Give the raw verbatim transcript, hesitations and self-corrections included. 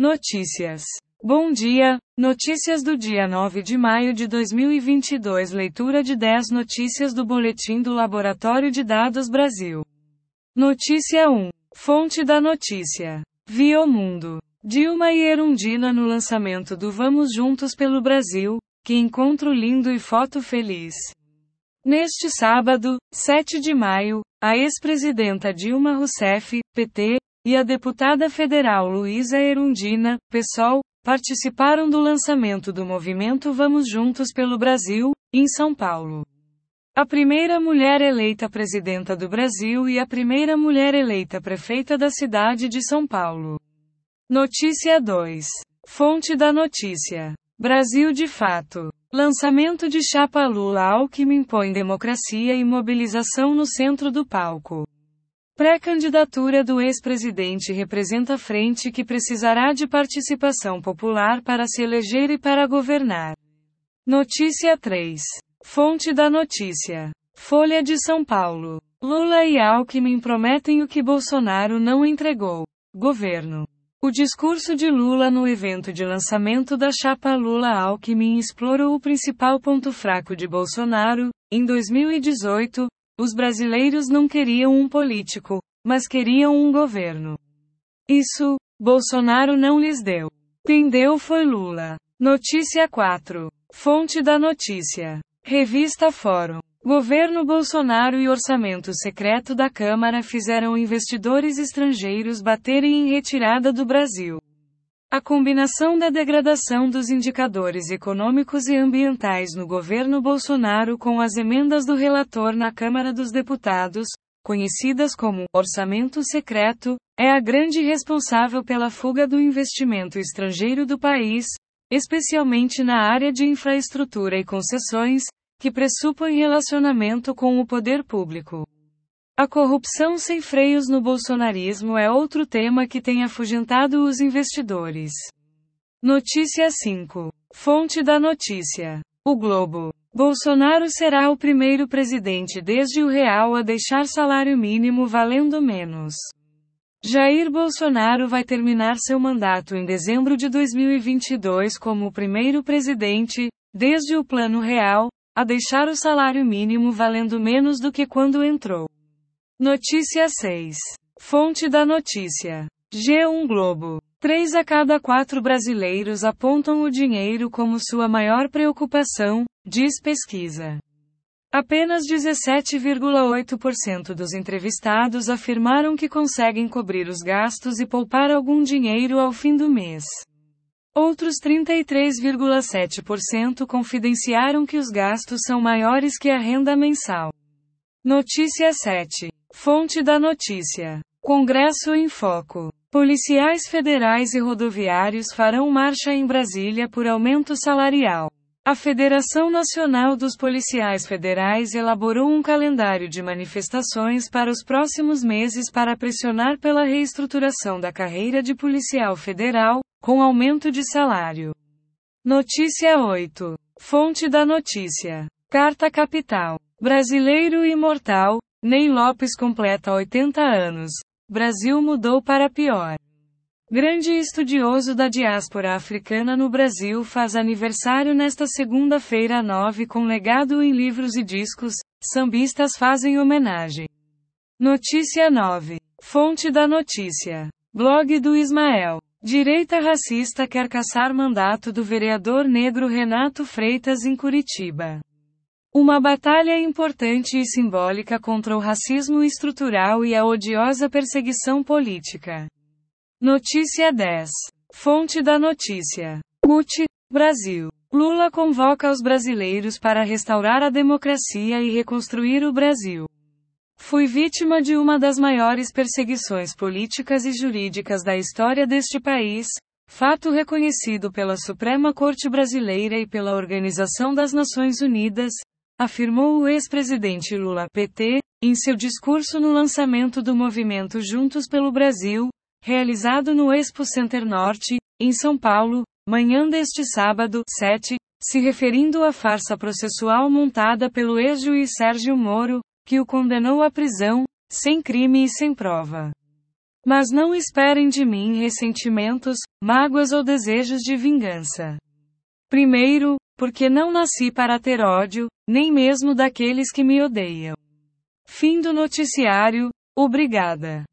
Notícias. Bom dia, notícias do dia nove de maio de dois mil e vinte e dois. Leitura de dez notícias do Boletim do Laboratório de Dados Brasil. Notícia um. Fonte da notícia. Via o Mundo. Dilma e Erundina no lançamento do Vamos Juntos pelo Brasil, que encontro lindo e foto feliz. Neste sábado, sete de maio, a ex-presidenta Dilma Rousseff, P T, e a deputada federal Luísa Erundina, PSOL, participaram do lançamento do movimento Vamos Juntos pelo Brasil, em São Paulo. A primeira mulher eleita presidenta do Brasil e a primeira mulher eleita prefeita da cidade de São Paulo. Notícia dois. Fonte da notícia. Brasil de Fato. Lançamento de chapa Lula-Alckmin põe democracia e mobilização no centro do palco. Pré-candidatura do ex-presidente representa frente que precisará de participação popular para se eleger e para governar. Notícia três. Fonte da notícia. Folha de São Paulo. Lula e Alckmin prometem o que Bolsonaro não entregou. Governo. O discurso de Lula no evento de lançamento da chapa Lula-Alckmin explorou o principal ponto fraco de Bolsonaro. Em dois mil e dezoito, os brasileiros não queriam um político, mas queriam um governo. Isso, Bolsonaro não lhes deu. Quem deu foi Lula. Notícia quatro. Fonte da notícia. Revista Fórum. Governo Bolsonaro e orçamento secreto da Câmara fizeram investidores estrangeiros baterem em retirada do Brasil. A combinação da degradação dos indicadores econômicos e ambientais no governo Bolsonaro com as emendas do relator na Câmara dos Deputados, conhecidas como orçamento secreto, é a grande responsável pela fuga do investimento estrangeiro do país, especialmente na área de infraestrutura e concessões, que pressupõe relacionamento com o poder público. A corrupção sem freios no bolsonarismo é outro tema que tem afugentado os investidores. Notícia cinco. Fonte da notícia. O Globo. Bolsonaro será o primeiro presidente desde o real a deixar salário mínimo valendo menos. Jair Bolsonaro vai terminar seu mandato em dezembro de dois mil e vinte e dois como o primeiro presidente, desde o Plano Real, a deixar o salário mínimo valendo menos do que quando entrou. Notícia seis. Fonte da notícia. G um Globo. Três a cada quatro brasileiros apontam o dinheiro como sua maior preocupação, diz pesquisa. Apenas dezessete vírgula oito por cento dos entrevistados afirmaram que conseguem cobrir os gastos e poupar algum dinheiro ao fim do mês. Outros trinta e três vírgula sete por cento confidenciaram que os gastos são maiores que a renda mensal. Notícia sete. Fonte da notícia. Congresso em Foco. Policiais federais e rodoviários farão marcha em Brasília por aumento salarial. A Federação Nacional dos Policiais Federais elaborou um calendário de manifestações para os próximos meses para pressionar pela reestruturação da carreira de policial federal, com aumento de salário. Notícia oito. Fonte da notícia. Carta Capital. Brasileiro imortal, Ney Lopes completa oitenta anos. Brasil mudou para pior. Grande estudioso da diáspora africana no Brasil faz aniversário nesta segunda-feira nove com legado em livros e discos, sambistas fazem homenagem. Notícia nove. Fonte da notícia. Blog do Ismael. Direita racista quer caçar mandato do vereador negro Renato Freitas em Curitiba. Uma batalha importante e simbólica contra o racismo estrutural e a odiosa perseguição política. Notícia dez. Fonte da notícia. C U T, Brasil. Lula convoca os brasileiros para restaurar a democracia e reconstruir o Brasil. Fui vítima de uma das maiores perseguições políticas e jurídicas da história deste país, fato reconhecido pela Suprema Corte Brasileira e pela Organização das Nações Unidas, afirmou o ex-presidente Lula, P T, em seu discurso no lançamento do movimento Juntos pelo Brasil, realizado no Expo Center Norte, em São Paulo, manhã deste sábado, sete, se referindo à farsa processual montada pelo ex-juiz Sérgio Moro, que o condenou à prisão, sem crime e sem prova. Mas não esperem de mim ressentimentos, mágoas ou desejos de vingança. Primeiro, porque não nasci para ter ódio, nem mesmo daqueles que me odeiam. Fim do noticiário. Obrigada.